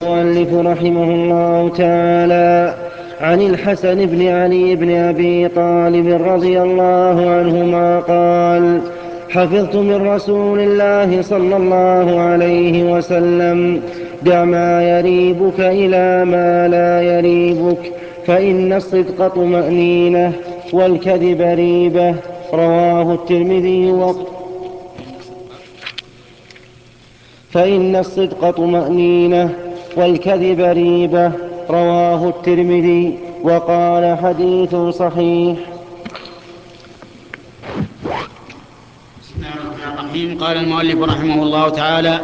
المؤلف رحمه الله تعالى عن الحسن بن علي بن أبي طالب رضي الله عنهما قال: حفظت من رسول الله صلى الله عليه وسلم: دع ما يريبك إلى ما لا يريبك، فإن الصدق طمأنينة والكذب ريبة. رواه الترمذي. فإن الصدق طمأنينة والكذب ريبة. رواه الترمذي وقال: حديث صحيح. بسم الله الرحمن الرحيم. قال المؤلف رحمه الله تعالى: